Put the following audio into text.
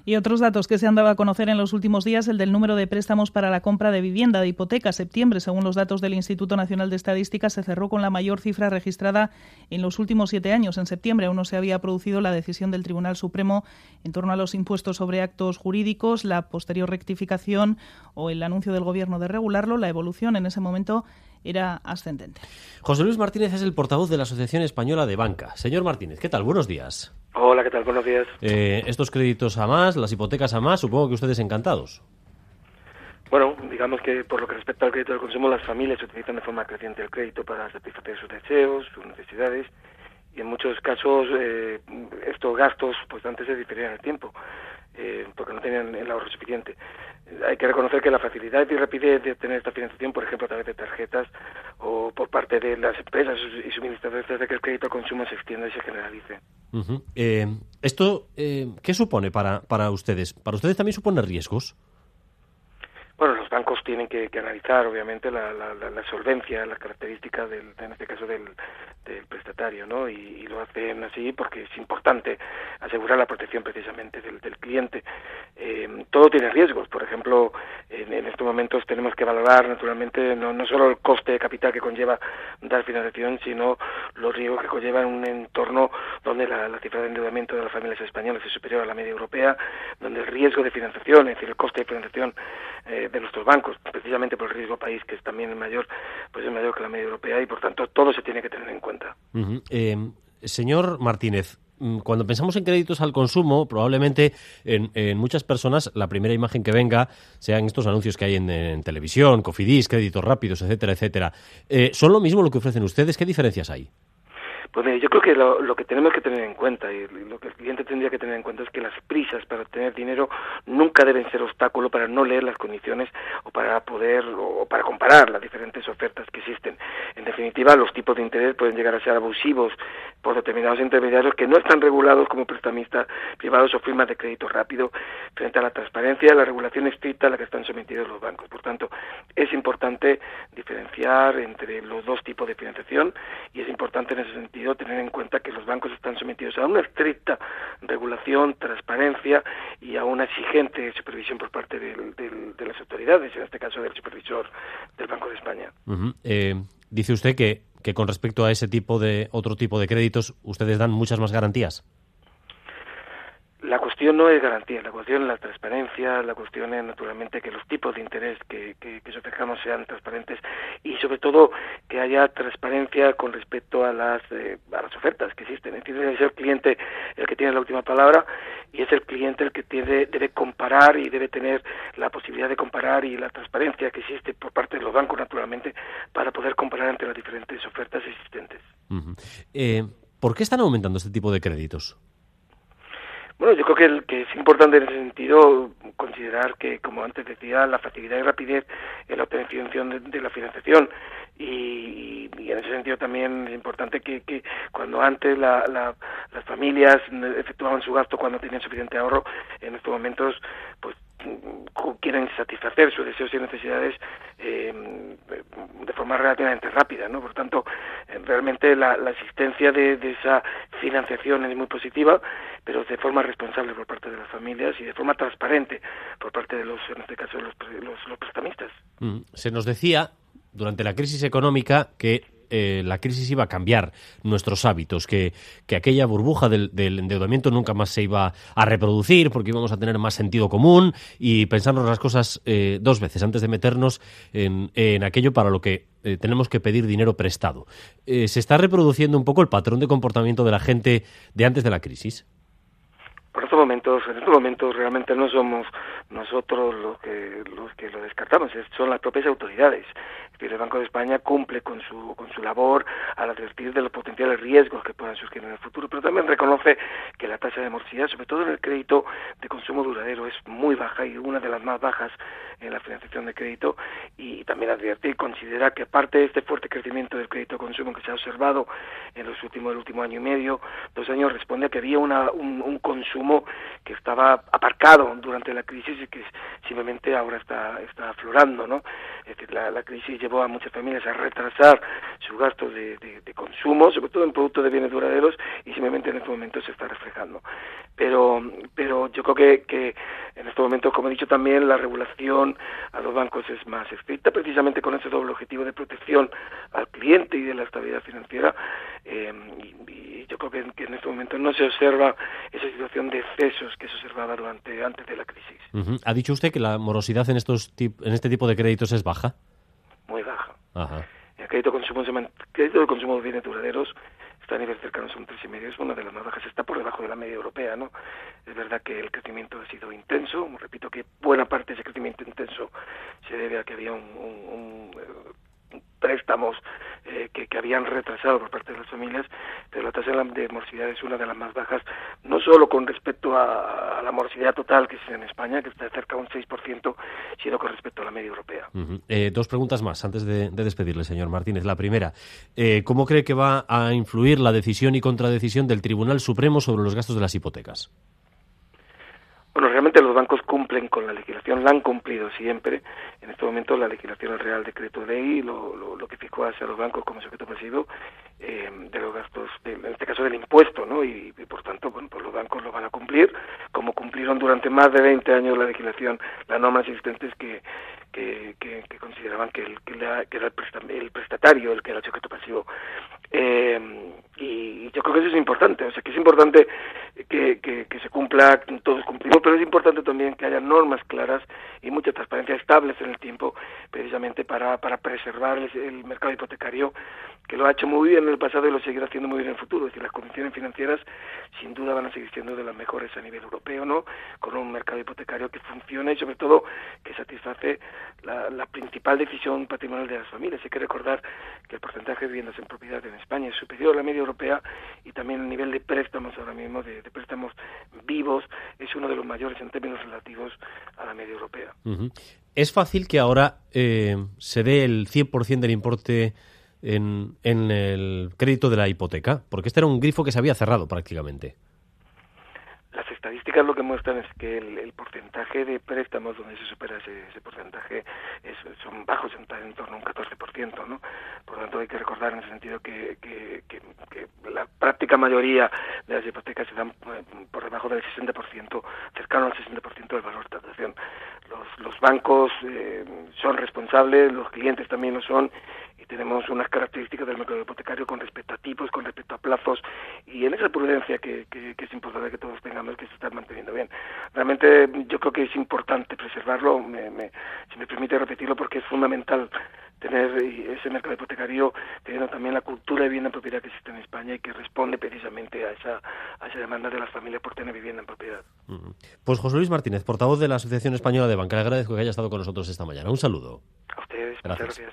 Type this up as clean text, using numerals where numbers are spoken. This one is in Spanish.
Y otros datos que se han dado a conocer en los últimos días, el del número de préstamos para la compra de vivienda, de hipoteca. Septiembre, según los datos del Instituto Nacional de Estadística, se cerró con la mayor cifra registrada en los últimos 7 años. En septiembre aún no se había producido la decisión del Tribunal Supremo en torno a los impuestos sobre actos jurídicos, la posterior rectificación o el anuncio del Gobierno de regularlo. La evolución en ese momento era ascendente. José Luis Martínez es el portavoz de la Asociación Española de Banca. Señor Martínez, ¿qué tal? Buenos días. Hola, ¿qué tal? Buenos días. Estos créditos a más, las hipotecas a más, supongo que ustedes encantados. Bueno, digamos que por lo que respecta al crédito del consumo, las familias utilizan de forma creciente el crédito para satisfacer sus deseos, sus necesidades, y en muchos casos estos gastos pues antes se diferían en el tiempo, porque no tenían el ahorro suficiente. Hay que reconocer que la facilidad y rapidez de obtener esta financiación, por ejemplo, a través de tarjetas o por parte de las empresas y suministradores, hace que el crédito al consumo se extienda y se generalice. Uh-huh. ¿Esto qué supone para ustedes? ¿Para ustedes también supone riesgos? Bueno, los bancos tienen que analizar, obviamente, la solvencia, las características, en este caso, del prestatario, ¿no? Y lo hacen así porque es importante asegurar la protección precisamente del cliente. Todo tiene riesgos. Por ejemplo, en estos momentos tenemos que valorar, naturalmente, no solo el coste de capital que conlleva dar financiación, sino los riesgos que conlleva en un entorno donde la cifra de endeudamiento de las familias españolas es superior a la media europea, donde el riesgo de financiación, es decir, el coste de financiación de nuestros bancos, precisamente por el riesgo país, que es también mayor, pues es mayor que la media europea, y por tanto todo se tiene que tener en cuenta. Uh-huh. Señor Martínez, cuando pensamos en créditos al consumo, probablemente en muchas personas la primera imagen que venga sean estos anuncios que hay en televisión, Cofidis, créditos rápidos, etcétera, etcétera. ¿Son lo mismo lo que ofrecen ustedes? ¿Qué diferencias hay? Pues yo creo que lo que tenemos que tener en cuenta y lo que el cliente tendría que tener en cuenta es que las prisas para obtener dinero nunca deben ser obstáculo para no leer las condiciones o para comparar las diferentes ofertas que existen. En definitiva, los tipos de interés pueden llegar a ser abusivos por determinados intermediarios que no están regulados como prestamistas privados o firmas de crédito rápido frente a la transparencia y la regulación estricta a la que están sometidos los bancos. Por tanto, es importante diferenciar entre los dos tipos de financiación y es importante en ese sentido tener en cuenta que los bancos están sometidos a una estricta regulación, transparencia y a una exigente supervisión por parte de las autoridades, en este caso del supervisor del Banco de España. Uh-huh. Dice usted que con respecto a otro tipo de créditos, ustedes dan muchas más garantías. La cuestión no es garantía, la cuestión es la transparencia, la cuestión es naturalmente que los tipos de interés que se ofrezcamos sean transparentes y sobre todo que haya transparencia con respecto a las ofertas que existen. Es decir, es el cliente el que tiene la última palabra y es el cliente el que debe comparar y debe tener la posibilidad de comparar y la transparencia que existe por parte de los bancos naturalmente para poder comparar entre las diferentes ofertas existentes. Uh-huh. ¿Por qué están aumentando este tipo de créditos? Bueno, yo creo que es importante en ese sentido considerar que, como antes decía, la facilidad y rapidez en la obtención de la financiación y en ese sentido también es importante que cuando antes las familias efectuaban su gasto cuando tenían suficiente ahorro, en estos momentos pues quieren satisfacer sus deseos y necesidades de forma relativamente rápida, ¿no? Por tanto, realmente la existencia de esa financiación es muy positiva, pero de forma responsable por parte de las familias y de forma transparente por parte de en este caso, los prestamistas. Se nos decía durante la crisis económica que la crisis iba a cambiar nuestros hábitos, que aquella burbuja del endeudamiento nunca más se iba a reproducir porque íbamos a tener más sentido común y pensarnos las cosas dos veces antes de meternos en aquello para lo que tenemos que pedir dinero prestado. ¿Se está reproduciendo un poco el patrón de comportamiento de la gente de antes de la crisis? En estos momentos realmente no somos nosotros los que lo descartamos, son las propias autoridades. Es decir, el Banco de España cumple con su labor al advertir de los potenciales riesgos que puedan surgir en el futuro, pero también reconoce que la tasa de morosidad, sobre todo en el crédito de consumo duradero, es muy baja y una de las más bajas en la financiación de crédito, y también advierte y considera que aparte de este fuerte crecimiento del crédito de consumo que se ha observado en el último año y medio, 2 años, responde a que había un consumo que estaba aparcado durante la crisis y que simplemente ahora está aflorando, ¿no? Es decir, la crisis llevó a muchas familias a retrasar su gasto de consumo, sobre todo en productos de bienes duraderos, y simplemente en este momento se está reflejando. Pero yo creo que en este momento, como he dicho también, la regulación a los bancos es más estricta, precisamente con ese doble objetivo de protección al cliente y de la estabilidad financiera, y yo creo que en este momento no se observa esa situación de excesos que se observaba antes de la crisis. Uh-huh. ¿Ha dicho usted que la morosidad en este tipo de créditos es baja? Muy baja. Ajá. El crédito de consumo de bienes duraderos está a nivel cercano a un 3,5, es una de las más bajas, está por debajo de la media europea, ¿no? Es verdad que el crecimiento ha sido intenso, repito que buena parte de ese crecimiento intenso se debe a que había préstamos que habían retrasado por parte de las familias, pero la tasa de morosidad es una de las más bajas, no solo con respecto a la morosidad total que es en España, que está cerca de un 6%, sino con respecto a la media europea. Uh-huh. Dos preguntas más antes de despedirle, señor Martínez. La primera, ¿cómo cree que va a influir la decisión y contradecisión del Tribunal Supremo sobre los gastos de las hipotecas? Bueno, realmente los bancos cumplen con la legislación, la han cumplido siempre. En este momento la legislación, el Real Decreto Ley, lo que fijó hacia los bancos como sujeto pasivo de los gastos, en este caso del impuesto, ¿no? Y por tanto, bueno, pues los bancos lo van a cumplir, como cumplieron durante más de 20 años la legislación, las normas existentes que consideraban que era el prestatario el que era el sujeto pasivo. Y yo creo que eso es importante, o sea que es importante que se cumpla, todos cumplimos, pero es importante también que haya normas claras y mucha transparencia estables en el tiempo, precisamente para preservar el mercado hipotecario, que lo ha hecho muy bien en el pasado y lo seguirá haciendo muy bien en el futuro. Es decir, las condiciones financieras sin duda van a seguir siendo de las mejores a nivel europeo, ¿no? Con un mercado hipotecario que funciona y sobre todo que satisface la principal decisión patrimonial de las familias. Hay que recordar que el porcentaje de viviendas en propiedad en España es superior a la media europea, y también el nivel de préstamos ahora mismo, de préstamos vivos, es uno de los mayores en términos relativos a la media europea. Uh-huh. ¿Es fácil que ahora se dé el 100% del importe en el crédito de la hipoteca? Porque este era un grifo que se había cerrado prácticamente. Las estadísticas lo que muestran es que el porcentaje de préstamos donde se supera ese porcentaje son bajos, en torno a un 14%, ¿no? Por lo tanto, hay que recordar en ese sentido que la práctica mayoría de las hipotecas se dan por debajo del 60%, cercano al 60% del valor de tasación. Los bancos son responsables, los clientes también lo son, y tenemos unas características del mercado hipotecario con respecto a tipos, con respecto a plazos, y en esa prudencia que es importante que todos tengamos, que se está manteniendo bien. Realmente yo creo que es importante preservarlo, si me permite repetirlo, porque es fundamental tener ese mercado hipotecario, teniendo también la cultura de vivienda en propiedad que existe en España y que responde precisamente a esa demanda de las familias por tener vivienda en propiedad. Pues José Luis Martínez, portavoz de la Asociación Española de Banca, le agradezco que haya estado con nosotros esta mañana. Un saludo. A ustedes, gracias. Muchas gracias.